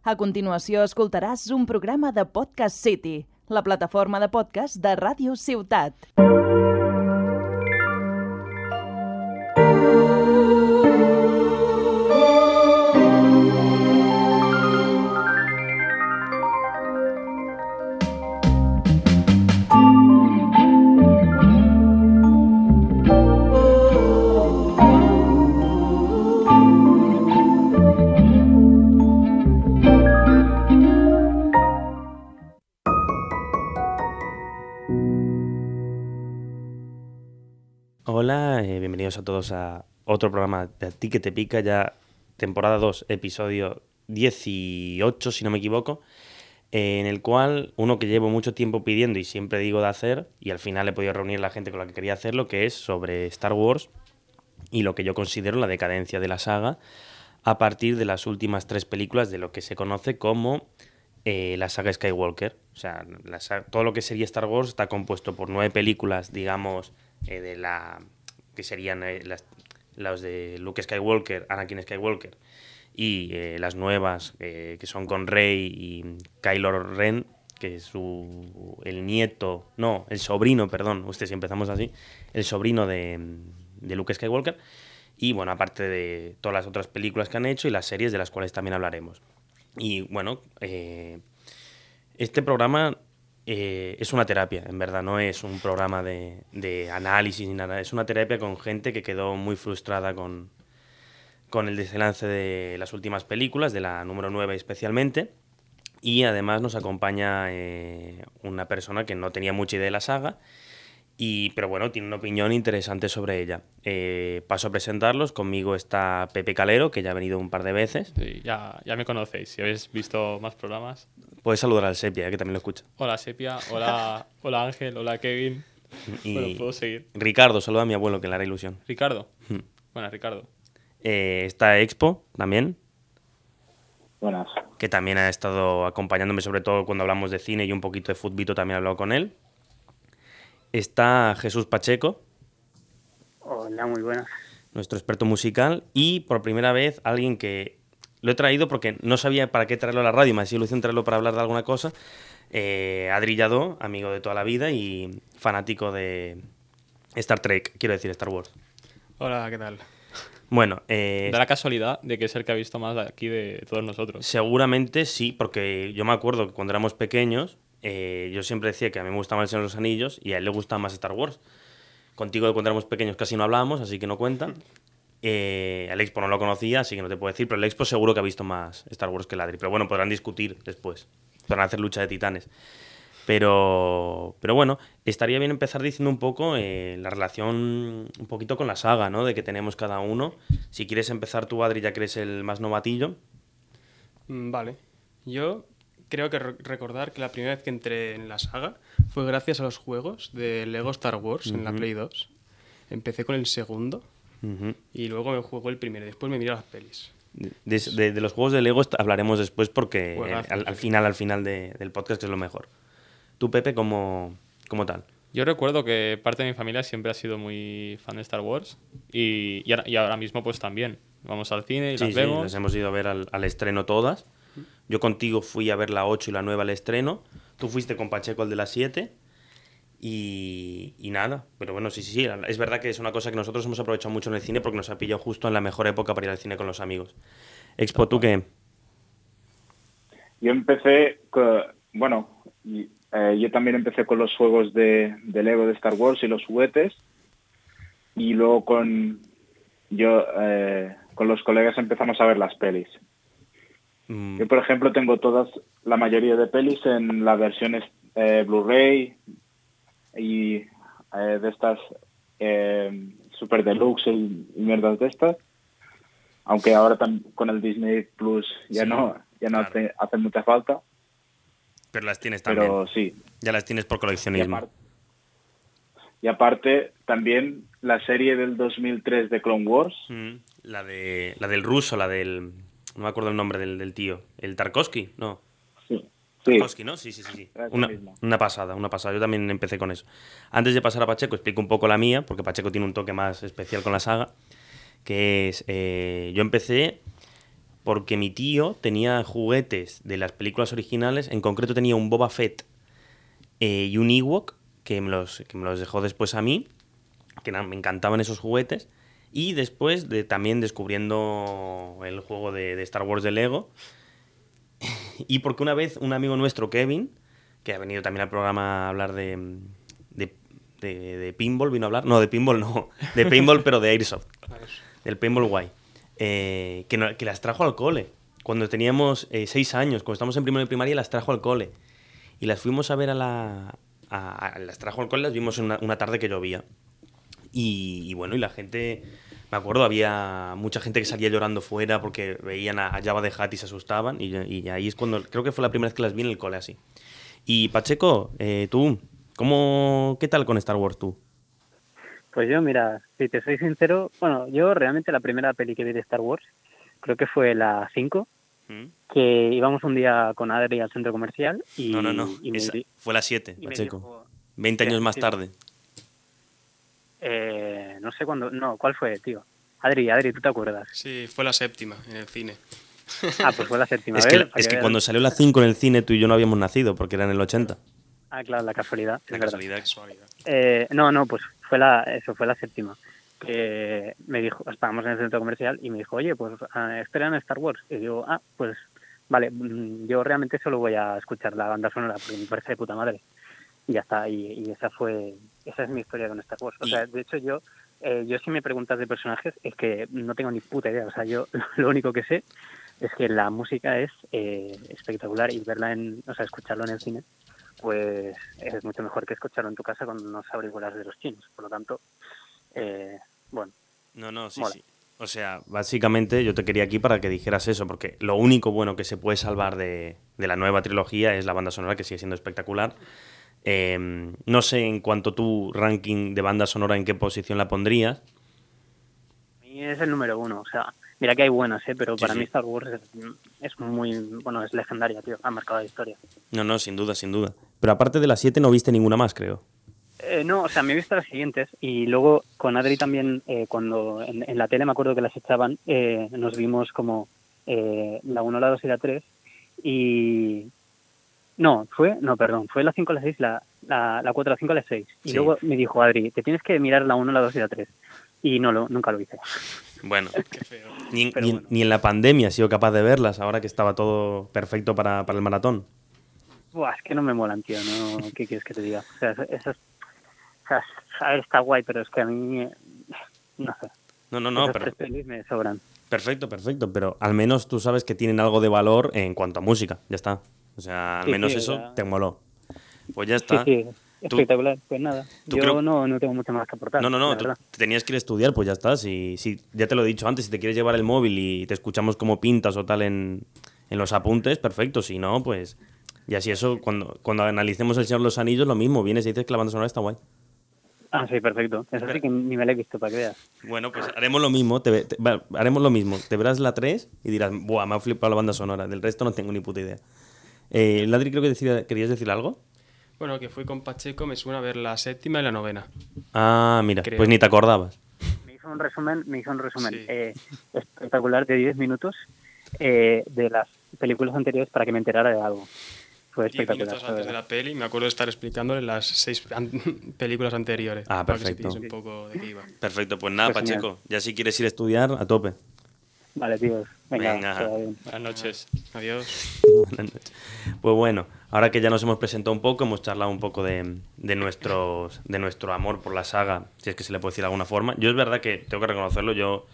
A continuació escoltaràs un programa de Podcast City, la plataforma de podcast de Ràdio Ciutat. Hola, bienvenidos a todos a otro programa de A ti que te pica, ya temporada 2, episodio 18, si no me equivoco, en el cual uno que llevo mucho tiempo pidiendo y siempre digo de hacer, y al final he podido reunir a la gente con la que quería hacerlo, que es sobre Star Wars y lo que yo considero la decadencia de la saga a partir de las últimas 3 películas de lo que se conoce como la saga Skywalker. O sea, todo lo que sería Star Wars está compuesto por 9 películas, digamos, que serían los de Luke Skywalker, Anakin Skywalker, y las nuevas que son con Rey y Kylo Ren, que es el sobrino, perdón, si empezamos así, el sobrino de Luke Skywalker, y bueno, aparte de todas las otras películas que han hecho y las series de las cuales también hablaremos. Y bueno, este programa es una terapia, en verdad, no es un programa de análisis ni nada, es una terapia con gente que quedó muy frustrada con el desenlace de las últimas películas, de la número 9 especialmente, y además nos acompaña una persona que no tenía mucha idea de la saga, pero bueno, tiene una opinión interesante sobre ella. Paso a presentarlos. Conmigo está Pepe Calero, que ya ha venido un par de veces. Sí, ya me conocéis, si habéis visto más programas. Puedes saludar al Sepia, que también lo escucha. Hola Sepia, hola Ángel, hola Kevin. Y Bueno, puedo seguir. Ricardo, saluda a mi abuelo, que le hará ilusión. Ricardo. Buenas, Ricardo. Está Expo, también. Buenas. Que también ha estado acompañándome, sobre todo cuando hablamos de cine y un poquito de futbito, también he hablado con él. Está Jesús Pacheco. Hola, muy buenas. Nuestro experto musical. Y por primera vez alguien que lo he traído porque no sabía para qué traerlo a la radio, me hacía ilusión traerlo para hablar de alguna cosa. Adri Lladó, amigo de toda la vida y fanático de Star Trek, quiero decir Star Wars. Hola, ¿qué tal? Bueno, da la casualidad de que es el que ha visto más de aquí de todos nosotros. Seguramente sí, porque yo me acuerdo que cuando éramos pequeños yo siempre decía que a mí me gustaba El Señor de los Anillos y a él le gustaba más Star Wars. Contigo de cuando éramos pequeños casi no hablábamos, así que no cuenta. El Expo no lo conocía, así que no te puedo decir, pero el Expo seguro que ha visto más Star Wars que el Adri. Pero bueno, podrán discutir después, podrán hacer lucha de titanes. Pero bueno, estaría bien empezar diciendo un poco la relación un poquito con la saga, ¿no? De que tenemos cada uno. Si quieres empezar tú, Adri, ya que eres el más novatillo. Vale. Yo creo que recordar que la primera vez que entré en la saga fue gracias a los juegos de Lego Star Wars en la Play 2. Empecé con el segundo y luego me jugó el primero. Después me miré las pelis. De los juegos de Lego hablaremos después porque al final del podcast, que es lo mejor. ¿Tú, Pepe, cómo tal? Yo recuerdo que parte de mi familia siempre ha sido muy fan de Star Wars y ahora mismo pues también. Vamos al cine y las vemos. Sí, las hemos ido a ver al estreno todas. Yo contigo fui a ver la 8 y la 9 al estreno. Tú fuiste con Pacheco al de la 7. Y nada. Pero bueno, sí. Es verdad que es una cosa que nosotros hemos aprovechado mucho en el cine porque nos ha pillado justo en la mejor época para ir al cine con los amigos. Expo, ¿tú qué? Yo empecé... yo también empecé con los juegos de Lego de Star Wars y los juguetes. Y luego con los colegas empezamos a ver las pelis. Yo, por ejemplo, tengo la mayoría de pelis en las versiones Blu-ray y de estas Super Deluxe y mierdas de estas. Aunque ahora con el Disney Plus ya no hace mucha falta. Pero las tienes también. Pero sí. Ya las tienes por coleccionismo. Y aparte, también la serie del 2003 de Clone Wars. La del ruso, no me acuerdo el nombre del tío. ¿El Tarkovsky? No. Sí. Tarkovsky, ¿no? Sí. Una pasada. Yo también empecé con eso. Antes de pasar a Pacheco, explico un poco la mía, porque Pacheco tiene un toque más especial con la saga, que es... yo empecé porque mi tío tenía juguetes de las películas originales, en concreto tenía un Boba Fett y un Ewok, que me los dejó después a mí, que me encantaban esos juguetes, y después también descubriendo el juego de Star Wars de Lego, y porque una vez un amigo nuestro, Kevin, que ha venido también al programa a hablar de pinball, vino a hablar, no, de pinball no, de pinball pero de Airsoft, del pinball guay, que las trajo al cole, cuando teníamos 6 años, cuando estábamos en primero de primaria, las trajo al cole, y las fuimos a ver las trajo al cole, las vimos en una tarde que llovía. Y bueno, y la gente, me acuerdo, había mucha gente que salía llorando fuera porque veían a Jabba the Hutt y se asustaban. Y ahí es cuando, creo que fue la primera vez que las vi en el cole así. Y Pacheco, tú, ¿qué tal con Star Wars tú? Pues yo, mira, si te soy sincero, bueno, yo realmente la primera peli que vi de Star Wars, creo que fue la 5, que íbamos un día con Adri al centro comercial y... No, fue la 7, Pacheco. 20 años más tarde. No sé cuándo... No, ¿cuál fue, tío? Adri, ¿tú te acuerdas? Sí, fue la 7ª en el cine. Ah, pues fue la 7ª. Es que cuando salió la 5 en el cine tú y yo no habíamos nacido, porque era en el 80. Ah, claro, la casualidad. La casualidad. No, pues fue la 7ª. Que me dijo, estábamos en el centro comercial y me dijo, oye, pues esperan Star Wars. Y digo, pues vale, yo realmente solo voy a escuchar la banda sonora porque me parece de puta madre. Y ya está, y esa es mi historia con Star Wars. O sea, de hecho yo si me preguntas de personajes es que no tengo ni puta idea. O sea, yo lo único que sé es que la música es espectacular y escucharlo en el cine pues es mucho mejor que escucharlo en tu casa con unos auriculares de los chinos. Por lo tanto, bueno. No, sí, mola. sí. O sea, básicamente yo te quería aquí para que dijeras eso, porque lo único bueno que se puede salvar de la nueva trilogía es la banda sonora, que sigue siendo espectacular. No sé en cuanto a tu ranking de banda sonora en qué posición la pondrías. A mí es el número 1, o sea, mira que hay buenas, pero para sí. mí Star Wars es muy, bueno, es legendaria, tío, ha marcado la historia. No, sin duda. Pero aparte de las 7 no viste ninguna más, creo. No, o sea, me he visto las siguientes y luego con Adri también, cuando en la tele me acuerdo que las echaban, nos vimos como la 1, la 2 y la 3 y... fue la 5, la 6, la 4, la 5, la 6. Y luego me dijo Adri, te tienes que mirar la 1, la 2 y la 3. Y nunca lo hice. Bueno, Qué feo. Ni en la pandemia he sido capaz de verlas, ahora que estaba todo perfecto para el maratón. Buah, es que no me molan, tío, ¿no? ¿Qué quieres que te diga? O sea, a ver, está guay, pero es que a mí, no sé. No, Esas pero... 3 pelis me sobran. Perfecto, pero al menos tú sabes que tienen algo de valor en cuanto a música, ya está. O sea, al menos eso te moló. Pues ya está. Sí, espectacular. Pues nada, yo no tengo mucho más que aportar. No, tú tenías que ir a estudiar, pues ya está. Si ya te lo he dicho antes, si te quieres llevar el móvil y te escuchamos cómo pintas o tal en los apuntes, perfecto. Si no, pues... Y así eso, cuando analicemos El Señor de los Anillos, lo mismo. Vienes y dices que la banda sonora está guay. Ah, sí, perfecto. Eso sí que ni me la he visto, para que veas. Bueno, pues haremos lo mismo. Haremos lo mismo. Te verás la 3 y dirás, buah, me ha flipado la banda sonora. Del resto no tengo ni puta idea. Ladri, creo que querías decir algo. Bueno, que fui con Pacheco, me suena a ver la 7ª y la 9ª. Ah, mira, Creo. pues ni te acordabas. Me hizo un resumen Sí. espectacular de 10 minutos de las películas anteriores para que me enterara de algo. Fue 10 espectacular. minutos antes de la peli, me acuerdo de estar explicándole las 6 películas anteriores. Ah, para que perfecto. se piense un poco de qué iba. Perfecto, pues nada, Pues genial. Pacheco, ya si quieres ir a estudiar, a tope. Vale, tíos. Venga. Venga. que vaya bien. Buenas noches. Adiós. Buenas noches. Pues bueno, ahora que ya nos hemos presentado un poco, hemos charlado un poco de nuestro amor por la saga, si es que se le puede decir de alguna forma. Yo es verdad que tengo que reconocerlo, yo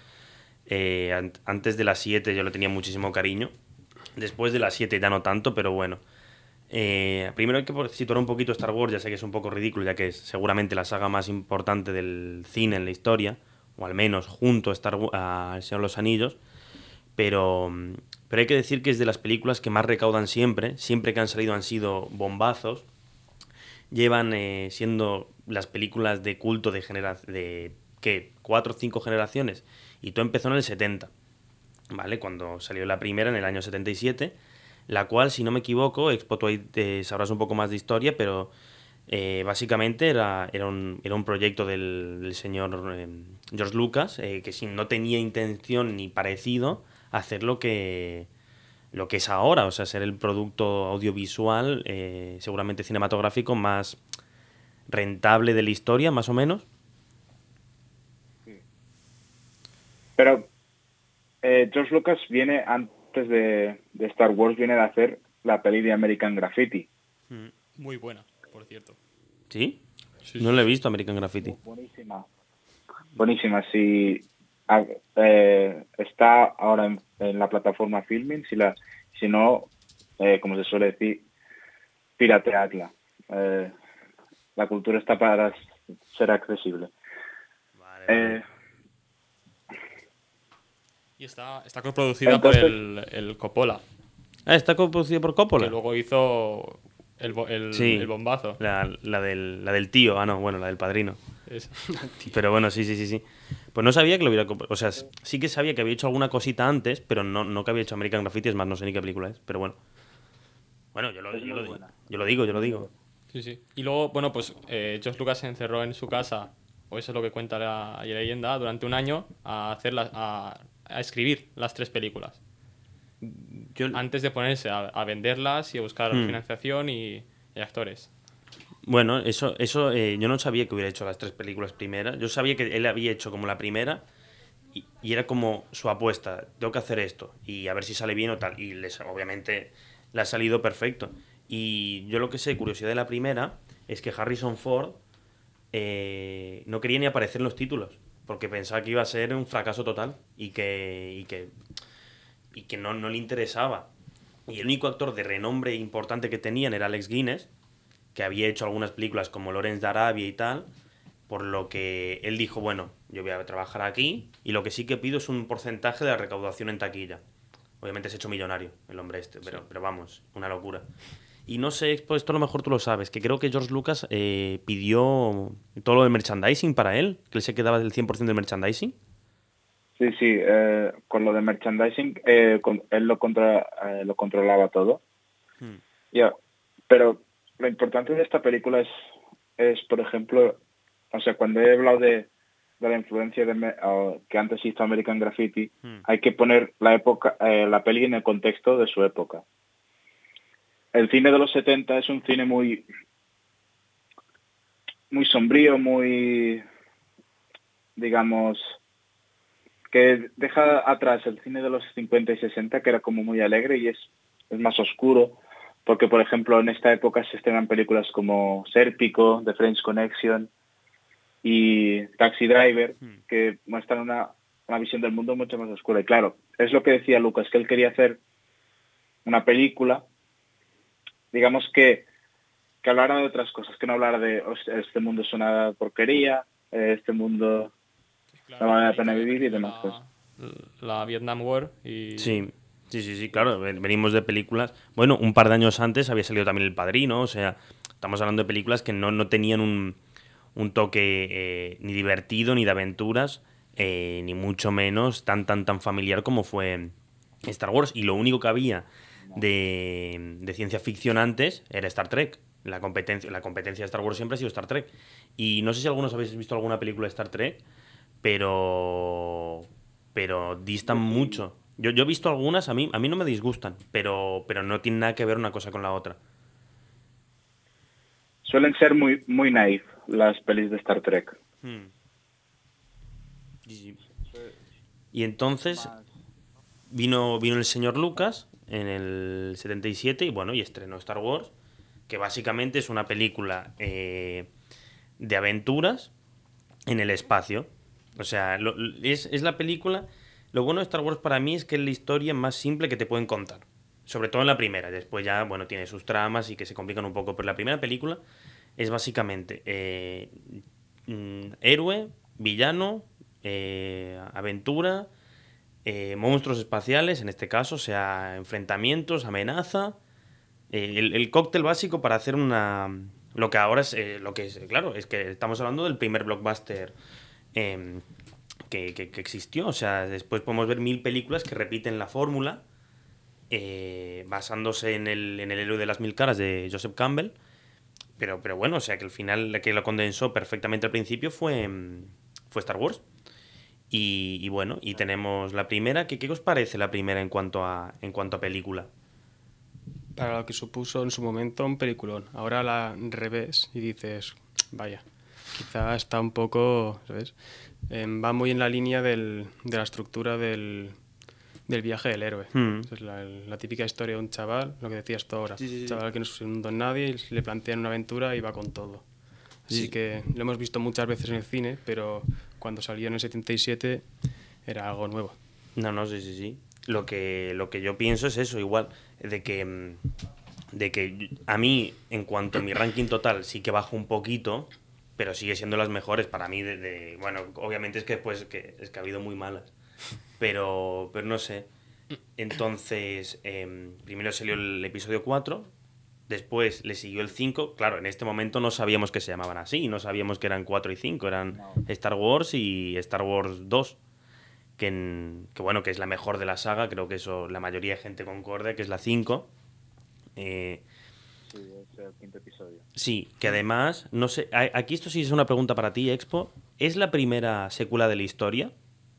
antes de las 7 yo le tenía muchísimo cariño, después de las 7 ya no tanto, pero bueno. Primero hay que situar un poquito Star Wars, ya sé que es un poco ridículo, ya que es seguramente la saga más importante del cine en la historia, o al menos junto a El Señor de los Anillos, pero hay que decir que es de las películas que más recaudan siempre que han salido han sido bombazos, llevan siendo las películas de culto de ¿qué? 4 o 5 generaciones, y todo empezó en el 70, ¿vale? Cuando salió la primera en el año 77, la cual, si no me equivoco, Expo, tú ahí sabrás un poco más de historia, pero básicamente era un proyecto del señor George Lucas, que no tenía intención ni parecido hacer lo que es ahora, o sea, ser el producto audiovisual, seguramente cinematográfico, más rentable de la historia, más o menos. Pero George Lucas viene antes de Star Wars, viene de hacer la peli de American Graffiti. Muy buena, por cierto. ¿Sí? Sí, No sí, lo he sí. visto, American Graffiti. Buenísima. Si está ahora en la plataforma Filmin, si no, como se suele decir, pirateadla. La cultura está para ser accesible. Vale. Y está coproducida Entonces- por el Coppola, ¿Está producido por Coppola? que luego hizo Sí. el bombazo. La del tío. Ah, no, bueno, la del padrino. Es- Pero bueno, sí. Pues no sabía que lo hubiera... O sea, sí que sabía que había hecho alguna cosita antes, pero no que había hecho American Graffiti, es más, no sé ni qué película es, pero bueno. Bueno, yo lo digo. Sí, sí. Y luego, bueno, pues George Lucas se encerró en su casa, o eso es lo que cuenta la leyenda, durante un año a escribir las 3 películas. Antes de ponerse a venderlas y a buscar financiación y actores. Bueno, eso yo no sabía que hubiera hecho las 3 películas primeras. Yo sabía que él había hecho como la primera y era como su apuesta. Tengo que hacer esto y a ver si sale bien o tal. Y obviamente le ha salido perfecto. Y yo lo que sé, curiosidad de la primera, es que Harrison Ford no quería ni aparecer en los títulos porque pensaba que iba a ser un fracaso total y que no le interesaba. Y el único actor de renombre importante que tenían era Alex Guinness, que había hecho algunas películas como Lawrence de Arabia y tal, por lo que él dijo, bueno, yo voy a trabajar aquí y lo que sí que pido es un porcentaje de la recaudación en taquilla. Obviamente se ha hecho millonario el hombre este, pero vamos, una locura. Y no sé, pues esto a lo mejor tú lo sabes, que creo que George Lucas pidió todo lo del merchandising para él, que él se quedaba del 100% del merchandising. Sí, con lo de merchandising, él lo controlaba todo. Ya, pero lo importante de esta película es, por ejemplo, o sea, cuando he hablado de la influencia que antes hizo American Graffiti, hay que poner la peli en el contexto de su época. El cine de los 70 es un cine muy sombrío, muy, digamos, que deja atrás el cine de los 50 y 60, que era como muy alegre, y es más oscuro, porque, por ejemplo, en esta época se estrenan películas como Sérpico, The French Connection y Taxi Driver, que muestran una visión del mundo mucho más oscura. Y claro, es lo que decía Lucas, que él quería hacer una película, digamos, que hablara de otras cosas, que no hablara de este mundo es una porquería, este mundo no vale la pena vivir y demás cosas. La Vietnam War y... Sí, claro, venimos de películas... Bueno, un par de años antes había salido también El Padrino, o sea, estamos hablando de películas que no tenían un toque ni divertido, ni de aventuras, ni mucho menos tan familiar como fue Star Wars. Y lo único que había de ciencia ficción antes era Star Trek. La competencia de Star Wars siempre ha sido Star Trek. Y no sé si algunos habéis visto alguna película de Star Trek, pero distan mucho. Yo he visto algunas, a mí no me disgustan, pero no tienen nada que ver una cosa con la otra. Suelen ser muy, muy naif las pelis de Star Trek. Y entonces vino el señor Lucas en el 77 y estrenó Star Wars, que básicamente es una película de aventuras en el espacio. O sea, es la película... Lo bueno de Star Wars para mí es que es la historia más simple que te pueden contar. Sobre todo en la primera. Después ya, tiene sus tramas y que se complican un poco. Pero la primera película es básicamente héroe, villano, aventura, monstruos espaciales, en este caso, o sea, enfrentamientos, amenaza. El cóctel básico para hacer lo que ahora es... claro, es que estamos hablando del primer blockbuster que existió. O sea, después podemos ver 1000 películas que repiten la fórmula basándose en el héroe de las 1000 caras de Joseph Campbell, pero bueno, o sea, que al final la que lo condensó perfectamente al principio fue Star Wars. Y bueno, y tenemos la primera. ¿Qué os parece la primera en cuanto a película? Para lo que supuso en su momento un peliculón. Ahora la revés y dices, vaya, quizá está un poco, ¿sabes? Va muy en la línea de la estructura del viaje del héroe. Es la típica historia de un chaval, lo que decías tú ahora. Un chaval que no es un don nadie y le plantean una aventura y va con todo. Así que lo hemos visto muchas veces en el cine, pero cuando salió en el 77 era algo nuevo. No, sí. Lo que yo pienso es eso, igual, de que a mí, en cuanto a mi ranking total, sí que bajo un poquito, pero sigue siendo las mejores para mí. Bueno, obviamente es que pues es que ha habido muy malas, pero no sé. Entonces, primero salió el episodio 4, después le siguió el 5. Claro, en este momento no sabíamos que se llamaban así, no sabíamos que eran 4 y 5, eran Star Wars y Star Wars 2. Que bueno, que es la mejor de la saga, creo que eso la mayoría de gente concorda, que es la 5. Sí, es el quinto episodio. Sí, que además, no sé, aquí esto sí es una pregunta para ti, Expo. ¿Es la primera secuela de la historia?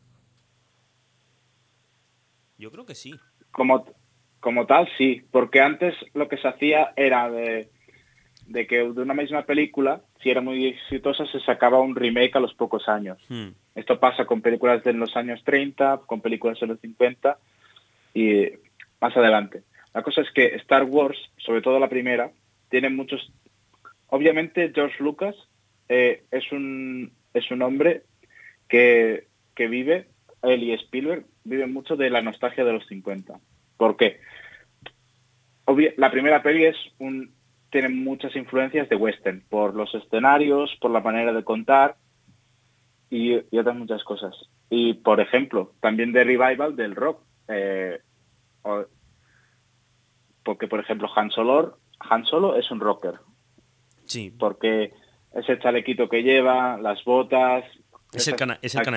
Yo creo que sí. Como tal, sí, porque antes lo que se hacía era de que de una misma película, si era muy exitosa, se sacaba un remake a los pocos años. Esto pasa con películas de los años 30, con películas de los 50 y más adelante. La cosa es que Star Wars, sobre todo la primera, tiene muchos... Obviamente George Lucas es un hombre que vive, él y Spielberg, viven mucho de la nostalgia de los 50. ¿Por qué? La primera peli tiene muchas influencias de western, por los escenarios, por la manera de contar y otras muchas cosas. Y, por ejemplo, también de revival del rock. Porque, por ejemplo, Han Solo es un rocker. Sí. Porque ese chalequito que lleva, las botas... Es el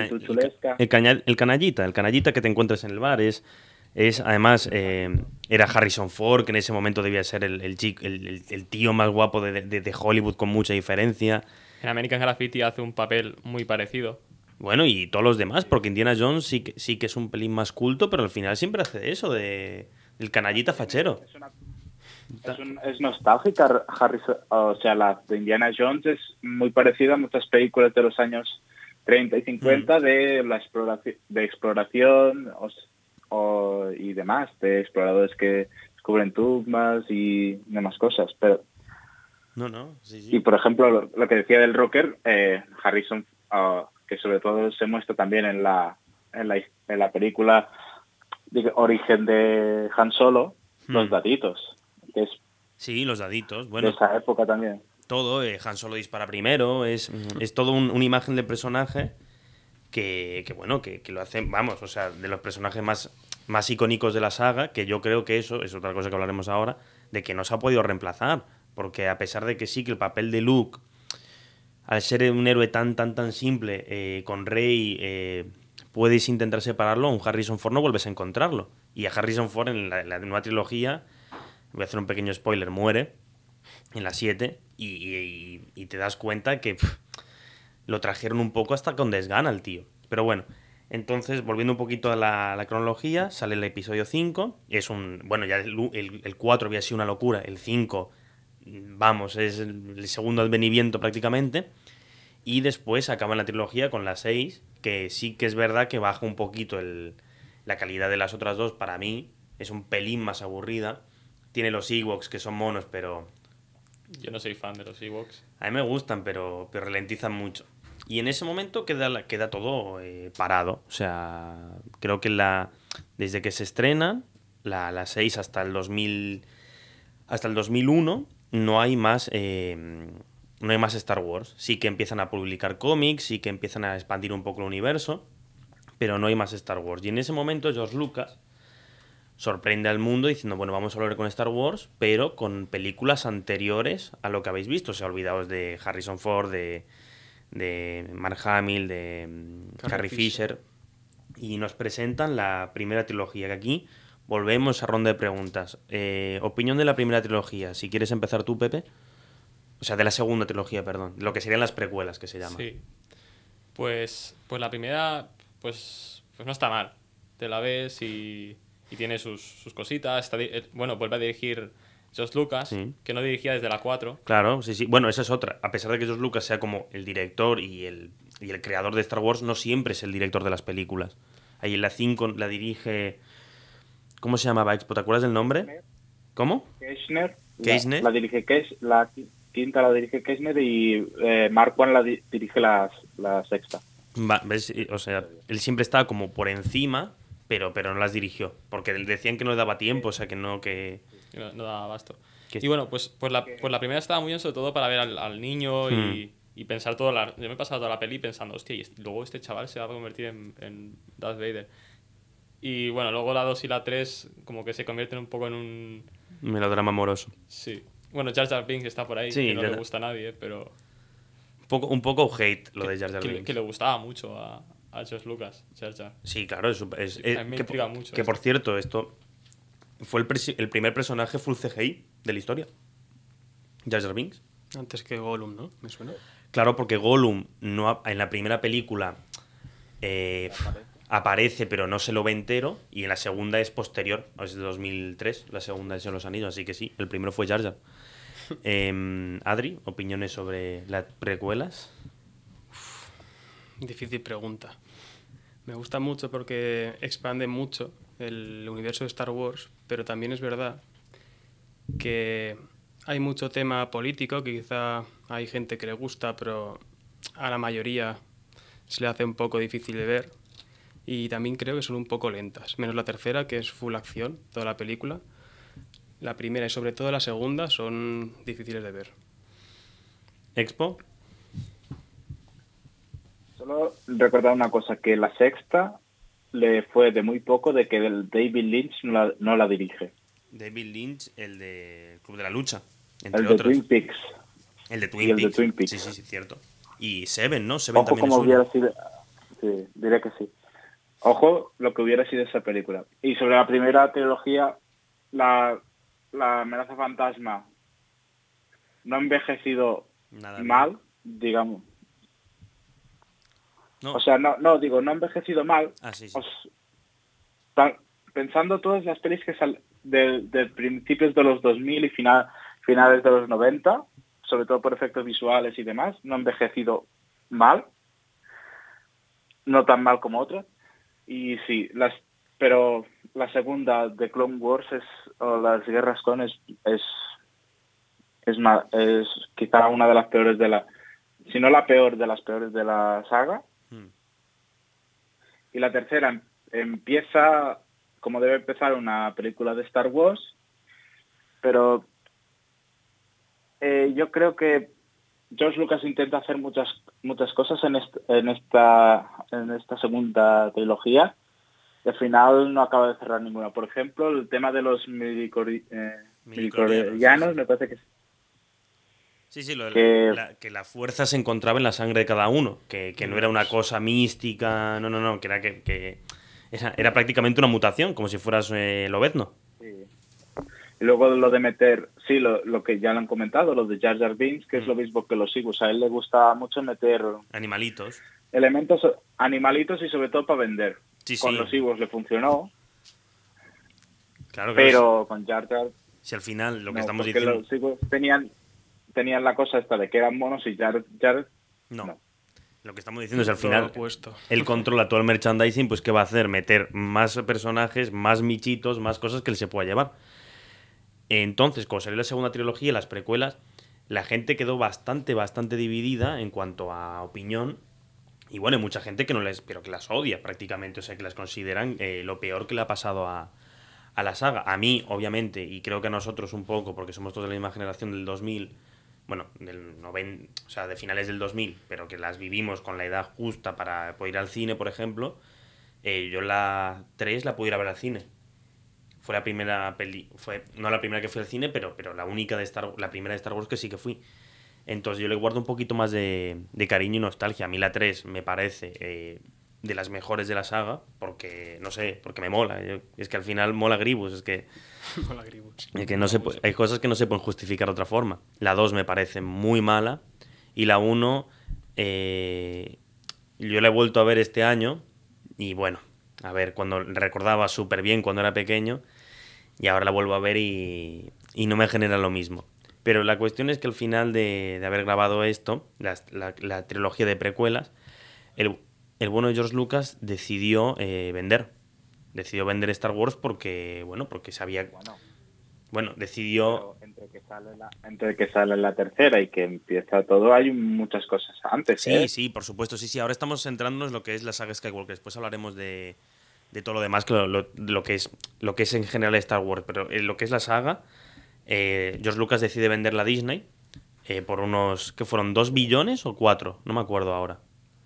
canallita que te encuentras en el bar. Además, era Harrison Ford, que en ese momento debía ser el tío más guapo de Hollywood, con mucha diferencia. En American Graffiti hace un papel muy parecido. Bueno, y todos los demás, porque Indiana Jones sí que es un pelín más culto, pero al final siempre hace eso, del canallita fachero. Es nostálgica, Harrison. O sea, la de Indiana Jones es muy parecida a muchas películas de los años 30 y 50 de exploración y demás, de exploradores que descubren tumbas y demás cosas. Pero sí. Y por ejemplo, lo que decía del rocker, Harrison, que sobre todo se muestra también en la película de origen de Han Solo, los daditos, que es los daditos, bueno, de esa época también. Todo, Han Solo dispara primero, es todo una imagen de personaje que lo hacen, vamos, o sea, de los personajes más icónicos de la saga, que yo creo que eso es otra cosa que hablaremos ahora, de que no se ha podido reemplazar, porque a pesar de que sí, que el papel de Luke, al ser un héroe tan simple, con Rey, puedes intentar separarlo, a un Harrison Ford no vuelves a encontrarlo. Y a Harrison Ford en la nueva trilogía, voy a hacer un pequeño spoiler, muere en la 7 y te das cuenta que lo trajeron un poco hasta con desgana al tío. Pero bueno, entonces, volviendo un poquito a la cronología, sale el episodio 5, bueno, ya el 4 había sido una locura, el 5, vamos, es el segundo advenimiento prácticamente, y después acaba la trilogía con la 6, que sí que es verdad que baja un poquito la calidad de las otras dos. Para mí es un pelín más aburrida. Tiene los Ewoks, que son monos, pero... Yo no soy fan de los Ewoks. A mí me gustan, pero ralentizan mucho. Y en ese momento queda todo parado. O sea, creo que desde que se estrena, la 6 hasta el 2001, no hay más Star Wars. Sí que empiezan a publicar cómics, sí que empiezan a expandir un poco el universo, pero no hay más Star Wars. Y en ese momento George Lucas sorprende al mundo diciendo, bueno, vamos a volver con Star Wars, pero con películas anteriores a lo que habéis visto. O sea, olvidaos de Harrison Ford, de Mark Hamill, de Carrie Fisher, y nos presentan la primera trilogía, que aquí volvemos a ronda de preguntas. Opinión de la primera trilogía, si quieres empezar tú, Pepe. O sea, de la segunda trilogía, perdón, lo que serían las precuelas, que se llama. Sí, pues la primera pues no está mal. Te la ves y tiene sus cositas. Bueno, vuelve a dirigir George Lucas, Sí. que no dirigía desde la 4. Claro, sí, sí. Bueno, esa es otra. A pesar de que George Lucas sea como el director y el creador de Star Wars, no siempre es el director de las películas. Ahí en la 5 la dirige... ¿Cómo se llamaba, Expo? ¿Te acuerdas del nombre? ¿Cómo? Keishner. La dirige la quinta la dirige Keishner y Mark Wan dirige la sexta. ¿Ves? O sea, él siempre estaba como por encima, pero no las dirigió. Porque decían que no le daba tiempo, o sea, que no... No daba abasto. Que- Y bueno, pues la primera estaba muy bien, sobre todo para ver al niño y pensar yo me he pasado toda la peli pensando, hostia, y luego este chaval se va a convertir en Darth Vader. Y bueno, luego la 2 y la 3 como que se convierten un poco en un... Melodrama amoroso. Sí. Bueno, Jar Jar Binks está por ahí, Sí, que no le gusta a nadie, pero... Un poco hate lo de Jar Jar Binks. Que le gustaba mucho a George Lucas, Jar Jar. Sí, claro. A mí me intriga mucho que esto. por cierto, esto fue el primer personaje full CGI de la historia. Jar Jar Binks. Antes que Gollum, ¿no? ¿Me suena? Claro, porque Gollum en la primera película aparece, pero no se lo ve entero. Y en la segunda es posterior, es de 2003. La segunda es en Los Anillos, así que sí, el primero fue Jar Jar. Adri, opiniones sobre las precuelas. Difícil pregunta. Me gusta mucho porque expande mucho el universo de Star Wars, pero también es verdad que hay mucho tema político que quizá hay gente que le gusta, pero a la mayoría se le hace un poco difícil de ver. Y también creo que son un poco lentas, menos la tercera, que es full acción, toda la película. La primera y sobre todo la segunda son difíciles de ver. Expo. Solo recordar una cosa, que la sexta le fue de muy poco de que el David Lynch no la dirige. David Lynch, el de Club de la Lucha, El entre de otros. Twin Peaks. El de Y Twin el de Peaks. Twin Peaks. Sí, cierto. Y Seven, ¿no? Seven Ojo también como es suyo. hubiera sido... Sí, diré que sí. Ojo lo que hubiera sido esa película. Y sobre la primera trilogía, la amenaza fantasma no ha envejecido Nada bien. mal, digamos. No. O sea, no ha envejecido mal. Ah, sí, sí. Pensando todas las pelis que de principios de los 2000 y finales de los 90, sobre todo por efectos visuales y demás, no ha envejecido mal. No tan mal como otras. Y sí, pero la segunda de Clone Wars o las Guerras Clon es quizá una de las peores si no la peor de las peores de la saga. Y la tercera empieza como debe empezar una película de Star Wars, pero yo creo que George Lucas intenta hacer muchas cosas en esta segunda trilogía y al final no acaba de cerrar ninguna. Por ejemplo, el tema de los midichlorianos, me parece que Sí, que la fuerza se encontraba en la sangre de cada uno, que no era una cosa mística, no, que era que era prácticamente una mutación, como si fueras Lobezno. Sí. Y luego lo de meter, sí, lo que ya lo han comentado, lo de Jar Jar Binks, que es lo mismo que los Ewoks. A él le gusta mucho meter Animalitos. elementos, animalitos y sobre todo para vender. Sí, con los Ewoks le funcionó, claro, pero con Jar Jar... Si al final lo que no, estamos porque diciendo... los Ewoks tenían la cosa esta de que eran monos y Jar no. Lo que estamos diciendo es al final opuesto. Él controla todo el merchandising, pues ¿qué va a hacer? Meter más personajes, más michitos, más cosas que él se pueda llevar. Entonces, cuando salió la segunda trilogía, las precuelas, la gente quedó bastante dividida en cuanto a opinión. Y bueno, hay mucha gente pero que las odia prácticamente, o sea, que las consideran lo peor que le ha pasado a la saga. A mí, obviamente, y creo que a nosotros un poco, porque somos todos de la misma generación del 2000, bueno, del 90, o sea, de finales del 2000, pero que las vivimos con la edad justa para poder ir al cine, por ejemplo, yo la 3 la pude ir a ver al cine. Fue la primera no la primera que fui al cine, pero la única la primera de Star Wars que sí que fui. Entonces yo le guardo un poquito más de cariño y nostalgia. A mí la 3 me parece de las mejores de la saga, porque, no sé, porque me mola. Es que al final mola Grievous, es que... Mola Grievous. Es que hay cosas que no se pueden justificar de otra forma. La 2 me parece muy mala, y la 1 yo la he vuelto a ver este año, Y bueno, a ver, cuando recordaba súper bien cuando era pequeño y ahora la vuelvo a ver y no me genera lo mismo. Pero la cuestión es que al final de haber grabado esto, la trilogía de precuelas, el bueno de George Lucas decidió vender. Decidió vender Star Wars porque, bueno, porque sabía... Bueno, decidió... Pero entre que sale la tercera y que empieza todo, hay muchas cosas antes, Sí, sí, por supuesto, sí, sí. Ahora estamos centrándonos en lo que es la saga Skywalker. Después hablaremos de todo lo demás, que lo que es en general Star Wars. Pero en lo que es la saga, George Lucas decide venderla a Disney por unos... ¿Qué fueron? ¿2 billones o 4? No me acuerdo ahora.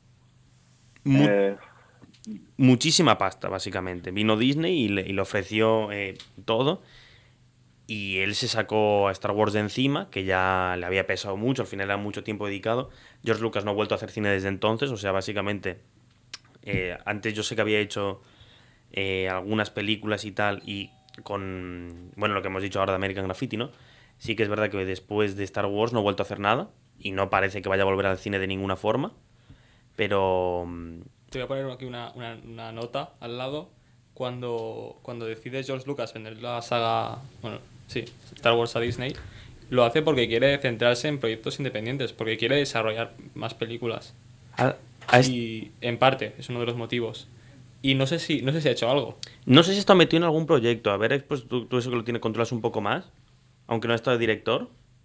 Muchísima pasta, básicamente. Vino Disney y le ofreció todo. Y él se sacó a Star Wars de encima, que ya le había pesado mucho, al final era mucho tiempo dedicado. George Lucas no ha vuelto a hacer cine desde entonces, o sea, básicamente, antes yo sé que había hecho algunas películas y tal, y con, bueno, lo que hemos dicho ahora de American Graffiti, ¿no? Sí que es verdad que después de Star Wars no ha vuelto a hacer nada, y no parece que vaya a volver al cine de ninguna forma, pero... Te voy a poner aquí una nota al lado. Cuando decide George Lucas vender la saga, bueno, sí, Star Wars a Disney, lo hace porque quiere centrarse en proyectos independientes, porque quiere desarrollar más películas. Y en parte, es uno de los motivos. Y no sé si ha hecho algo. No sé si está metido en algún proyecto. A ver, pues tú eso que lo controlas un poco más, aunque no ha estado de director.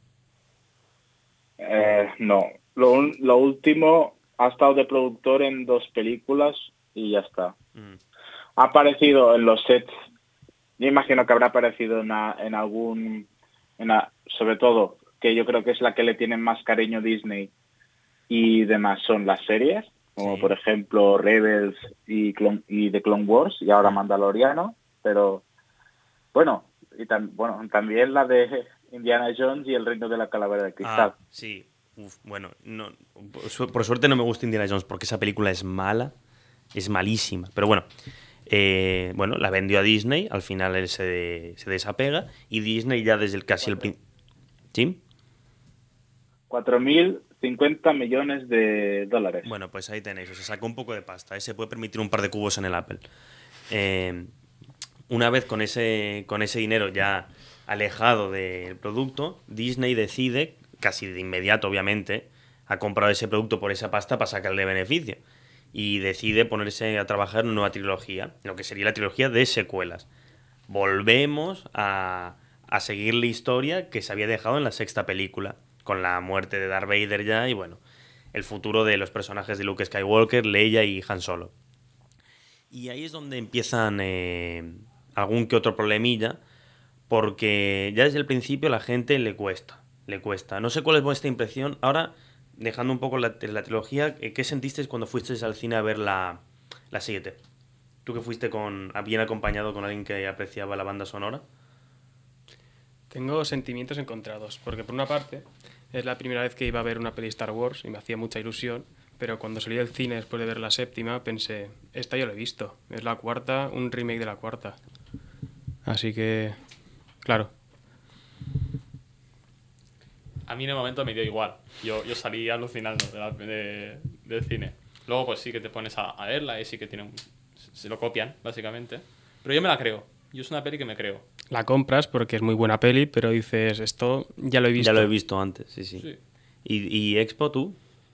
No, lo último ha estado de productor en 2 películas y ya está. Ha aparecido en los sets, yo imagino que habrá aparecido en algún, sobre todo, que yo creo que es la que le tienen más cariño Disney y demás, son las series, como por ejemplo Rebels y The Clone Wars, y ahora Mandaloriano, pero bueno, también la de Indiana Jones y el Reino de la Calavera de Cristal. Sí, bueno, no, por suerte no me gusta Indiana Jones porque esa película es mala, es malísima, pero bueno... bueno, la vendió a Disney, al final él se desapega y Disney ya desde casi el principio... ¿Sí? 4.050 millones de dólares. Bueno, pues ahí tenéis, se sacó un poco de pasta, se puede permitir un par de cubos en el Apple. Una vez con ese dinero ya alejado del producto, Disney decide, casi de inmediato obviamente, ha comprado ese producto por esa pasta para sacarle beneficio. Y decide ponerse a trabajar en una nueva trilogía, lo que sería la trilogía de secuelas. Volvemos a seguir la historia que se había dejado en la 6ª película, con la muerte de Darth Vader ya y bueno, el futuro de los personajes de Luke Skywalker, Leia y Han Solo. Y ahí es donde empiezan algún que otro problemilla, porque ya desde el principio a la gente le cuesta. No sé cuál es vuestra impresión. Ahora... Dejando un poco la trilogía, ¿qué sentiste cuando fuiste al cine a ver la 7? ¿Tú que fuiste bien acompañado con alguien que apreciaba la banda sonora? Tengo sentimientos encontrados, porque por una parte es la primera vez que iba a ver una peli Star Wars y me hacía mucha ilusión, pero cuando salí del cine después de ver la 7ª pensé, esta yo la he visto, es la 4ª, un remake de la 4ª. Así que, claro. A mí en el momento me dio igual. Yo salí alucinando del cine. Luego pues sí que te pones a verla y sí que se lo copian, básicamente. Pero yo me la creo. Yo es una peli que me creo. La compras porque es muy buena peli, pero dices, esto ya lo he visto. Ya lo he visto antes, sí. ¿Y Expo, tú?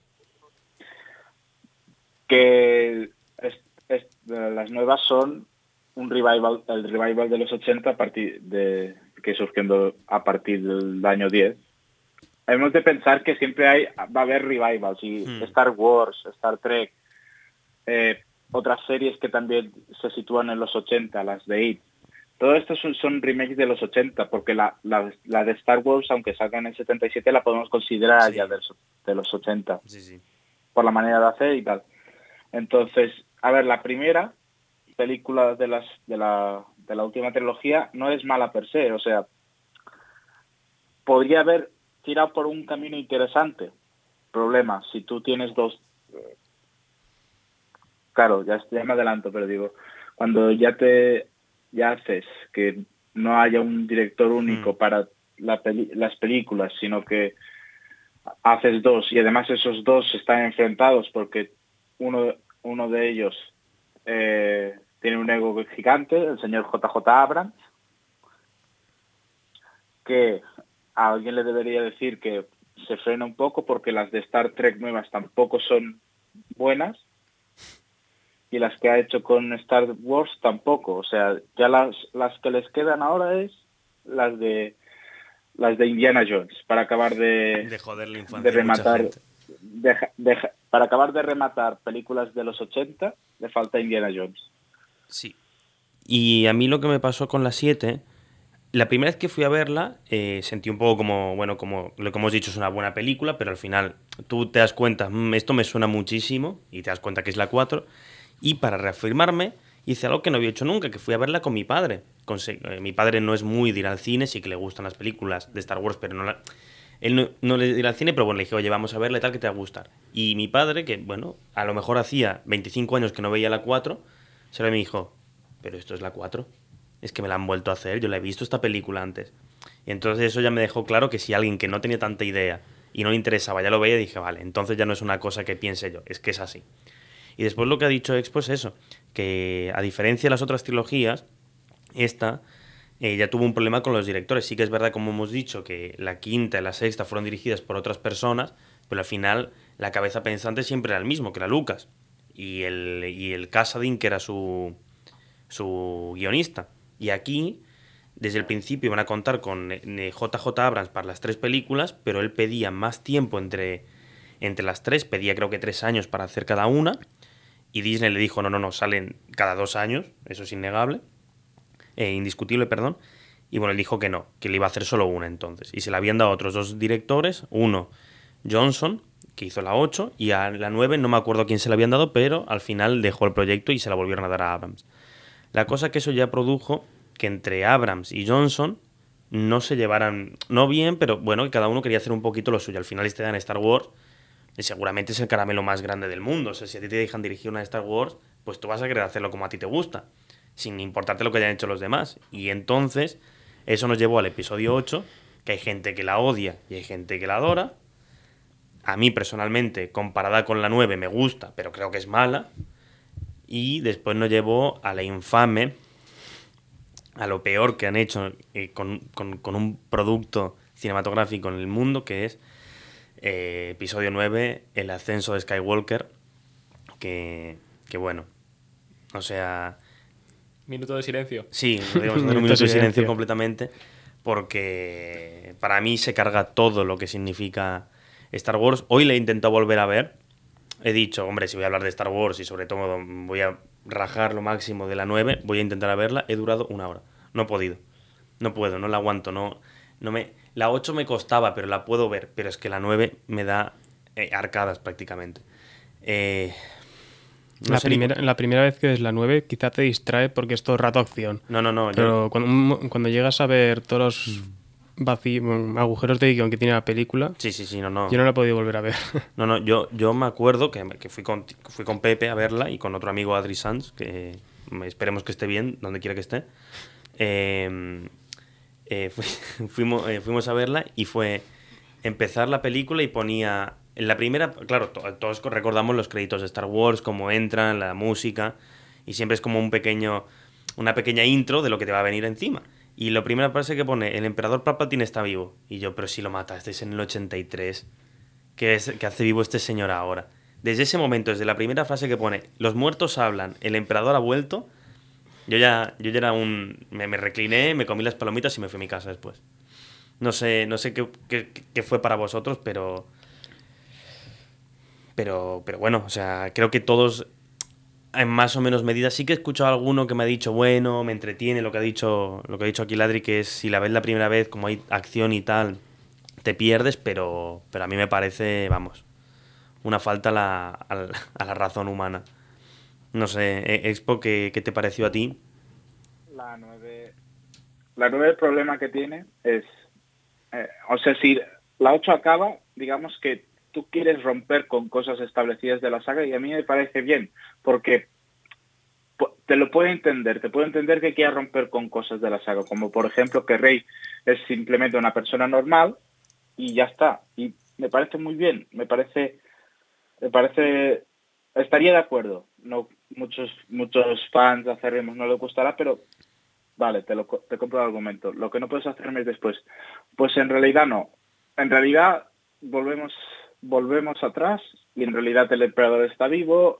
Que las nuevas son el revival de los 80 que surgiendo a partir del año 10. Hemos de pensar que siempre va a haber revivals y Star Wars, Star Trek, otras series que también se sitúan en los 80, las de IT. Todo esto son remakes de los 80, porque la de Star Wars, aunque salga en el 77, la podemos considerar ya de los 80, por la manera de hacer y tal. Entonces, a ver, la primera película de la última trilogía no es mala per se, o sea, podría haber tirado por un camino interesante. Problema, si tú tienes 2... Claro, ya me adelanto, pero digo, cuando ya haces que no haya un director único para las películas, sino que haces 2 y además esos 2 están enfrentados porque uno de ellos tiene un ego gigante, el señor JJ Abrams, que a alguien le debería decir que se frena un poco porque las de Star Trek nuevas tampoco son buenas y las que ha hecho con Star Wars tampoco. O sea, ya las que les quedan ahora es las de Indiana Jones, para acabar de joder la infancia de rematar, a mucha gente. Para acabar de rematar películas de los 80, le falta Indiana Jones. Sí. Y a mí lo que me pasó con la 7, la primera vez que fui a verla, sentí un poco como lo que hemos dicho, es una buena película, pero al final tú te das cuenta, esto me suena muchísimo, y te das cuenta que es la 4, y para reafirmarme, hice algo que no había hecho nunca, que fui a verla con mi padre. Mi padre no es muy de ir al cine, sí que le gustan las películas de Star Wars, pero él no le ir al cine, pero bueno, le dije, oye, vamos a verla y tal, que te va a gustar. Y mi padre, que bueno, a lo mejor hacía 25 años que no veía la 4, se lo me dijo, pero esto es la 4, es que me la han vuelto a hacer, yo la he visto esta película antes. Y entonces eso ya me dejó claro que si alguien que no tenía tanta idea y no le interesaba ya lo veía, dije, vale, entonces ya no es una cosa que piense yo, es que es así. Y después lo que ha dicho Expo es eso, que a diferencia de las otras trilogías, esta ya tuvo un problema con los directores. Sí que es verdad, como hemos dicho, que la quinta y la sexta fueron dirigidas por otras personas, pero al final la cabeza pensante siempre era el mismo, que era Lucas. Y el Kassadin, que era su guionista. Y aquí, desde el principio, van a contar con JJ Abrams para las 3 películas, pero él pedía más tiempo entre las 3, pedía creo que 3 años para hacer cada una, y Disney le dijo, no, salen cada 2 años, eso es innegable, indiscutible, perdón, y bueno, él dijo que no, que le iba a hacer solo una entonces, y se la habían dado a otros 2 directores, uno, Johnson, que hizo la 8, y a la 9 no me acuerdo quién se la habían dado, pero al final dejó el proyecto y se la volvieron a dar a Abrams. La cosa que eso ya produjo que entre Abrams y Johnson no se llevaran, no bien, pero bueno, que cada uno quería hacer un poquito lo suyo. Al final este en Star Wars y seguramente es el caramelo más grande del mundo. O sea, si a ti te dejan dirigir una de Star Wars, pues tú vas a querer hacerlo como a ti te gusta, sin importarte lo que hayan hecho los demás. Y entonces eso nos llevó al episodio 8, que hay gente que la odia y hay gente que la adora. A mí personalmente, comparada con la 9, me gusta, pero creo que es mala. Y después nos llevó a la infame, a lo peor que han hecho con un producto cinematográfico en el mundo, que es episodio 9, el ascenso de Skywalker, que bueno, o sea... Minuto de silencio. Sí, digamos, un minuto de silencio completamente, porque para mí se carga todo lo que significa Star Wars. Hoy le he intentado volver a ver. He dicho, hombre, si voy a hablar de Star Wars y sobre todo voy a rajar lo máximo de la 9, voy a intentar verla. He durado 1 hora. No he podido. No puedo, no la aguanto. La 8 me costaba, pero la puedo ver. Pero es que la 9 me da arcadas prácticamente. La primera vez que ves la 9 quizá te distrae porque es todo el rato acción. No. Pero cuando llegas a ver todos los agujeros de guión que tiene la película, sí, no. Yo no la he podido volver a ver. No, yo me acuerdo que fui con Pepe a verla y con otro amigo, Adri Sanz, que esperemos que esté bien, donde quiera que esté. Fuimos a verla y fue empezar la película y ponía... En la primera, claro, todos recordamos los créditos de Star Wars, cómo entran, la música, y siempre es como una pequeña intro de lo que te va a venir encima. Y la primera frase que pone, el emperador Palpatine está vivo. Y yo, pero si lo matasteis en el 83, ¿qué hace vivo este señor ahora? Desde ese momento, desde la primera frase que pone, los muertos hablan, el emperador ha vuelto, yo ya era me recliné, me comí las palomitas y me fui a mi casa después. No sé qué fue para vosotros, pero bueno, o sea, creo que todos en más o menos medida. Sí que he escuchado a alguno que me ha dicho, bueno, me entretiene lo que ha dicho aquí Ladri, que es si la ves la primera vez, como hay acción y tal, te pierdes, pero a mí me parece, vamos, una falta a la razón humana. No sé, Expo, ¿qué te pareció a ti? La 9, el problema que tiene es, o sea, si la 8 acaba, digamos que tú quieres romper con cosas establecidas de la saga y a mí me parece bien, porque te puedo entender que quieras romper con cosas de la saga, como por ejemplo que Rey es simplemente una persona normal y ya está. Y me parece muy bien, me parece estaría de acuerdo. No muchos fans acérrimos no les gustará, pero vale, te compro el argumento. Lo que no puedes hacerme es después. Pues en realidad no. En realidad volvemos atrás y en realidad el emperador está vivo.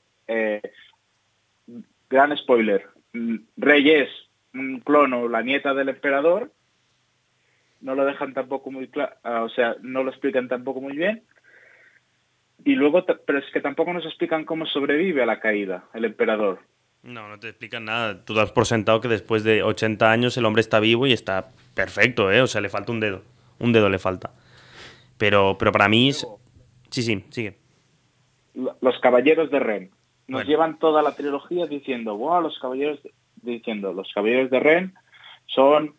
Gran spoiler. Rey es un clono, la nieta del emperador. No lo dejan tampoco muy claro, o sea, no lo explican tampoco muy bien. Y luego, pero es que tampoco nos explican cómo sobrevive a la caída el emperador. No te explican nada. Tú das por sentado que después de 80 años el hombre está vivo y está perfecto, ¿eh? O sea, le falta un dedo. Un dedo le falta. Pero para mí... Sí, sigue. Los caballeros de Ren. Nos llevan toda la trilogía diciendo, wow, los caballeros de Ren son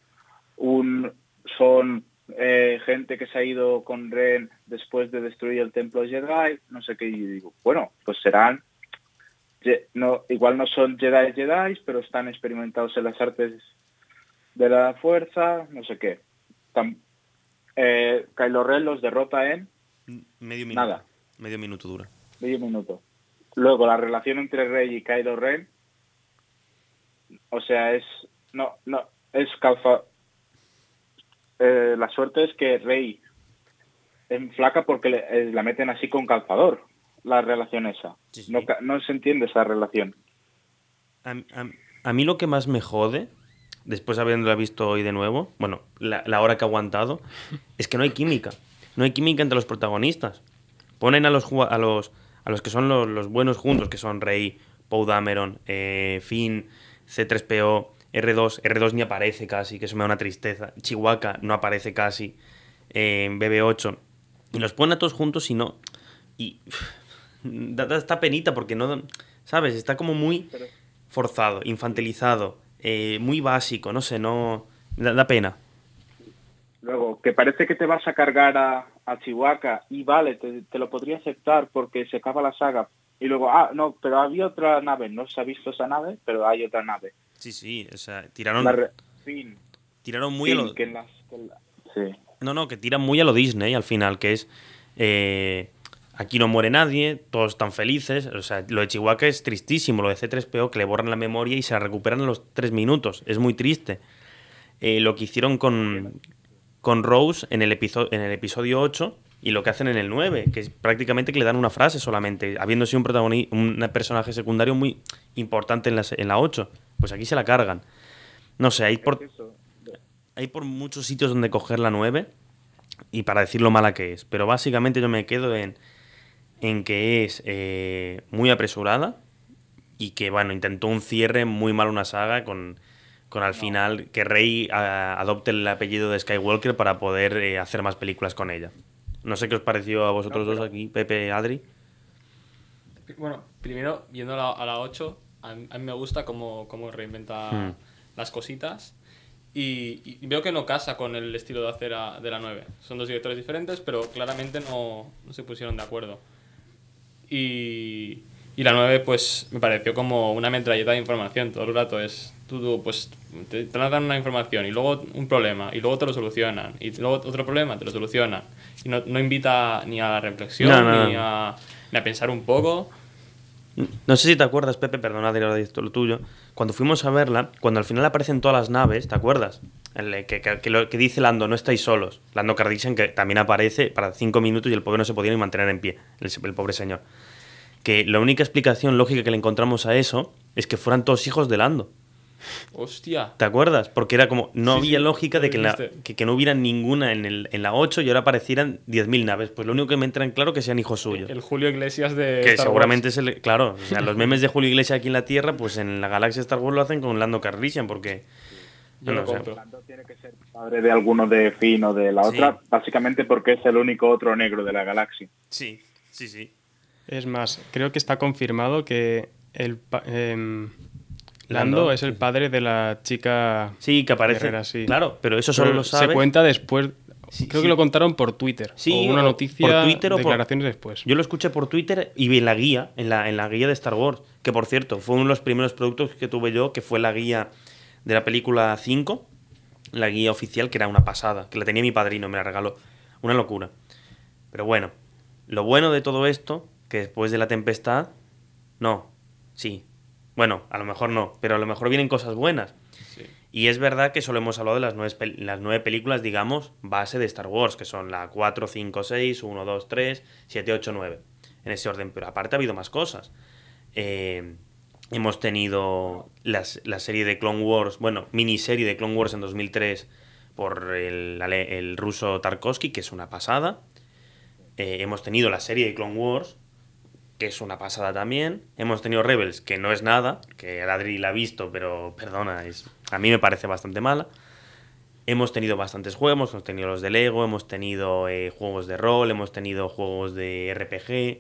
gente que se ha ido con Ren después de destruir el templo Jedi, no sé qué, y digo, bueno, pues serán, igual no son Jedi, pero están experimentados en las artes de la fuerza, no sé qué. Kylo Ren los derrota en medio minuto. Nada. Medio minuto dura. Medio minuto. Luego la relación entre Rey y Kylo Ren, o sea, es la suerte es que Rey es flaca porque la meten así con calzador, la relación esa. Sí. No se entiende esa relación. A mí lo que más me jode, después habiéndola visto hoy de nuevo, bueno, la hora que he aguantado, es que no hay química. No hay química entre los protagonistas. Ponen a los que son los buenos juntos, que son Rey, Poe Dameron, Finn, C-3PO, R2 ni aparece casi, que eso me da una tristeza. Chewbacca no aparece casi. BB-8. Y los ponen a todos juntos y no... Y da esta penita porque no... ¿Sabes? Está como muy forzado, infantilizado, muy básico, no sé, no... Da pena. Luego, que parece que te vas a cargar a Chewbacca y vale, te lo podría aceptar porque se acaba la saga. Y luego, no, pero había otra nave, no se ha visto esa nave, pero hay otra nave. Sí, o sea, tiraron muy a lo... Sí. No, que tiran muy a lo Disney al final, que es... aquí no muere nadie, todos están felices. O sea, lo de Chewbacca es tristísimo, lo de C-3PO, que le borran la memoria y se la recuperan en los 3 minutos. Es muy triste. Lo que hicieron con Rose en el episodio 8 y lo que hacen en el 9, que es prácticamente que le dan una frase solamente, habiendo sido un personaje secundario muy importante en la 8. Pues aquí se la cargan. No sé, hay por muchos sitios donde coger la 9 y para decir lo mala que es. Pero básicamente yo me quedo en que es muy apresurada y que, bueno, intentó un cierre muy mal una saga con al final que Rey adopte el apellido de Skywalker para poder hacer más películas con ella. No sé qué os pareció a vosotros dos aquí, Pepe, Adri. Bueno, primero, yendo a la 8, a mí me gusta cómo reinventa las cositas y veo que no casa con el estilo de hacer de la 9. Son dos directores diferentes, pero claramente no se pusieron de acuerdo. Y la 9, pues, me pareció como una metralleta de información. Todo el rato es... Tú pues, te dan una información y luego un problema y luego te lo solucionan y luego otro problema, te lo solucionan. Y no invita ni a la reflexión ni a pensar un poco. No sé si te acuerdas, Pepe, perdona de lo tuyo. Cuando fuimos a verla, cuando al final aparecen todas las naves, ¿te acuerdas? Que dice Lando, no estáis solos. Lando Calrissian, que también aparece para 5 minutos y el pobre no se podía ni mantener en pie, el pobre señor. Que la única explicación lógica que le encontramos a eso es que fueran todos hijos de Lando. Hostia. ¿Te acuerdas? Porque era como... No había lógica de que no hubiera ninguna en la 8 y ahora aparecieran 10.000 naves. Pues lo único que me entra en claro que sean hijos suyos. El Julio Iglesias de que Star seguramente Wars. es el... Claro, o sea, los memes de Julio Iglesias aquí en la Tierra, pues en la galaxia Star Wars lo hacen con Lando Calrissian, porque... Lando tiene que ser padre de alguno de Finn o de la otra, básicamente porque es el único otro negro de la galaxia. Sí. Es más, creo que está confirmado que Lando es el padre de la chica... Sí, que aparece. Guerrera, sí. Claro, pero eso solo lo sabes... Se cuenta después... Creo que lo contaron por Twitter. Sí, o una noticia, por Twitter declaraciones después. Yo lo escuché por Twitter y vi en la guía, en la guía de Star Wars, que por cierto, fue uno de los primeros productos que tuve yo, que fue la guía de la película 5, la guía oficial, que era una pasada, que la tenía mi padrino, me la regaló. Una locura. Pero bueno, lo bueno de todo esto, que después de la tempestad... Bueno, a lo mejor no, pero a lo mejor vienen cosas buenas. Sí. Y es verdad que solo hemos hablado de las 9 películas, digamos, base de Star Wars, que son la 4, 5, 6, 1, 2, 3, 7, 8, 9, en ese orden. Pero aparte ha habido más cosas. Hemos tenido la serie de Clone Wars, bueno, miniserie de Clone Wars en 2003 por el ruso Tarkovsky, que es una pasada. Hemos tenido la serie de Clone Wars, que es una pasada también. Hemos tenido Rebels, que no es nada, que Adri la ha visto, pero perdona, a mí me parece bastante mala. Hemos tenido bastantes juegos, hemos tenido los de Lego, hemos tenido juegos de rol, hemos tenido juegos de RPG,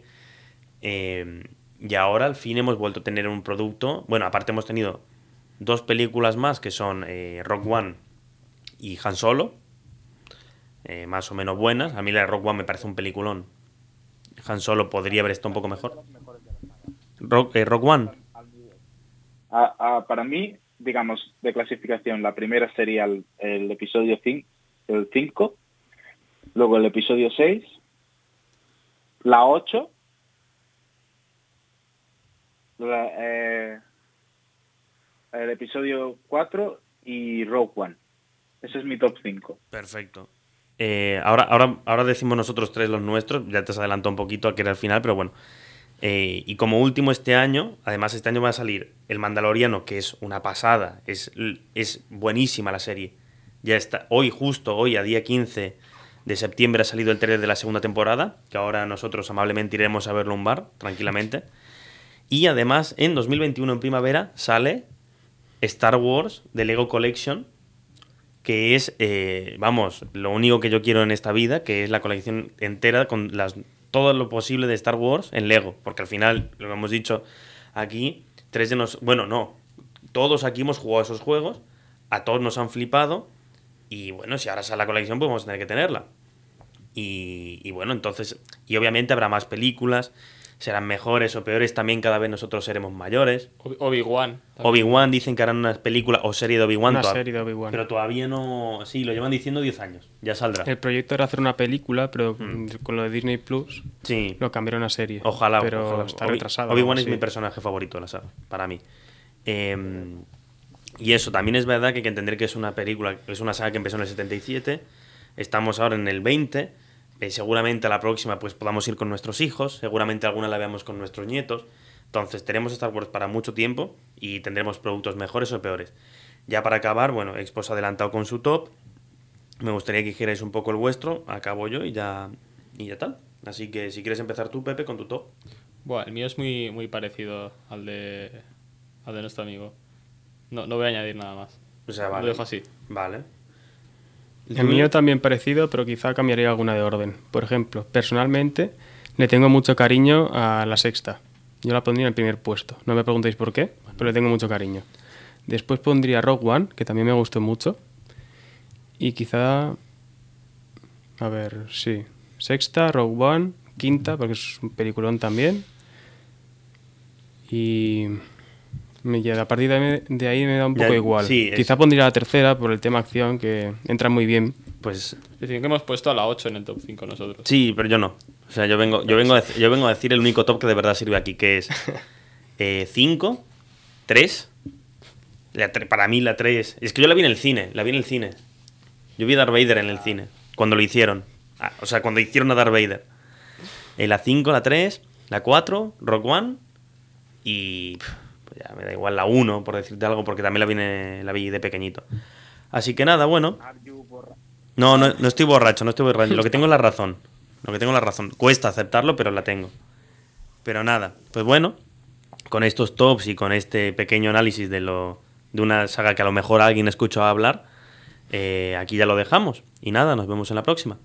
y ahora al fin hemos vuelto a tener un producto. Bueno, aparte hemos tenido 2 películas más, que son Rogue One y Han Solo, más o menos buenas. A mí la de Rogue One me parece un peliculón. Han Solo podría haber estado un poco mejor. Rogue One. Para mí, digamos, de clasificación, la primera sería el episodio 5, luego el episodio 6, la 8, el episodio 4 y Rogue One. Ese es mi top 5. Perfecto. Ahora decimos nosotros 3 los nuestros, ya te has adelantado un poquito a que era el final, pero bueno. Y como último este año, además este año va a salir El Mandaloriano, que es una pasada, es buenísima la serie. Ya está, justo hoy, a día 15 de septiembre, ha salido el trailer de la segunda temporada, que ahora nosotros amablemente iremos a verlo a un bar, tranquilamente. Y además, en 2021, en primavera, sale Star Wars de Lego Collection, que es, lo único que yo quiero en esta vida, que es la colección entera con todo lo posible de Star Wars en Lego, porque al final, lo que hemos dicho aquí, todos aquí hemos jugado esos juegos, a todos nos han flipado, y bueno, si ahora sale la colección, pues vamos a tener que tenerla. Y bueno, entonces, y obviamente habrá más películas, serán mejores o peores, también cada vez nosotros seremos mayores. Obi-Wan. Obi-Wan dicen que harán una película o serie de Obi-Wan. Una serie de Obi-Wan. Pero todavía no... Sí, lo llevan diciendo 10 años. Ya saldrá. El proyecto era hacer una película, pero con lo de Disney Plus lo cambiaron a serie. Ojalá. Pero está retrasado. Obi-Wan es mi personaje favorito de la saga, para mí. Y eso, también es verdad que hay que entender que es una película, es una saga que empezó en el 77, estamos ahora en el 20, seguramente a la próxima pues podamos ir con nuestros hijos, seguramente alguna la veamos con nuestros nietos, entonces tenemos Star Wars para mucho tiempo y tendremos productos mejores o peores. Ya para acabar, bueno, Expo se ha adelantado con su top, me gustaría que dijerais un poco el vuestro, acabo yo y ya tal. Así que si quieres empezar tú, Pepe, con tu top. Bueno, el mío es muy, muy parecido al de nuestro amigo. No voy a añadir nada más. O sea, vale. Lo dejo así. Vale. El mío también parecido, pero quizá cambiaría alguna de orden. Por ejemplo, personalmente le tengo mucho cariño a La Sexta. Yo la pondría en el primer puesto. No me preguntéis por qué, pero le tengo mucho cariño. Después pondría Rogue One, que también me gustó mucho. Y quizá... A ver, sí. Sexta, Rogue One, quinta, porque es un peliculón también. Y... a partir de ahí me da un poco igual. Sí, quizá pondría la tercera por el tema acción, que entra muy bien. Pues... Es decir, que hemos puesto a la 8 en el top 5 nosotros. Sí, pero yo no. O sea, yo vengo a decir el único top que de verdad sirve aquí, que es 5, 3... Para mí la 3... Es que yo la vi en el cine, Yo vi a Darth Vader en el cine, cuando lo hicieron. O sea, cuando hicieron a Darth Vader. La 5, la 3, la 4, Rogue One y... Pues ya me da igual la 1, por decirte algo, porque también la vi de pequeñito. Así que nada, bueno. No estoy borracho, Lo que tengo es la razón. Cuesta aceptarlo, pero la tengo. Pero nada, pues bueno, con estos tops y con este pequeño análisis de una saga que a lo mejor alguien escuchó hablar, aquí ya lo dejamos. Y nada, nos vemos en la próxima.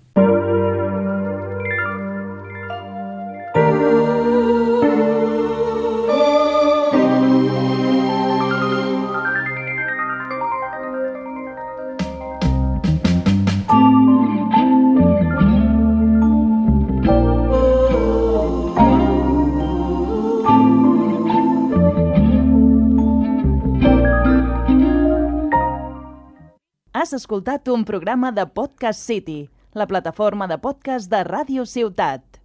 Has escoltat un programa de Podcast City, la plataforma de podcast de Ràdio Ciutat.